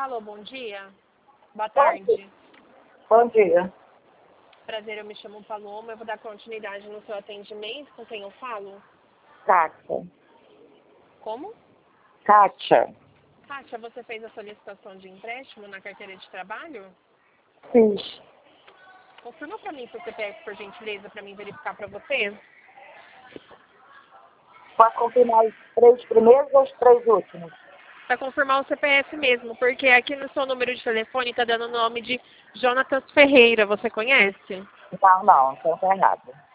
Alô, bom dia. Boa tarde. Bom dia. Prazer, eu me chamo Paloma. Eu vou dar continuidade no seu atendimento. Com quem eu falo? Kátia. Como? Kátia. Kátia, você fez a solicitação de empréstimo na carteira de trabalho? Fiz. Confirma para mim seu CPF, por gentileza, para mim verificar para você. Pode confirmar os 3 primeiros ou os 3 últimos? Para confirmar o CPF mesmo, porque aqui no seu número de telefone está dando o nome de Jonatas Ferreira. Você conhece? Não, então tá errado.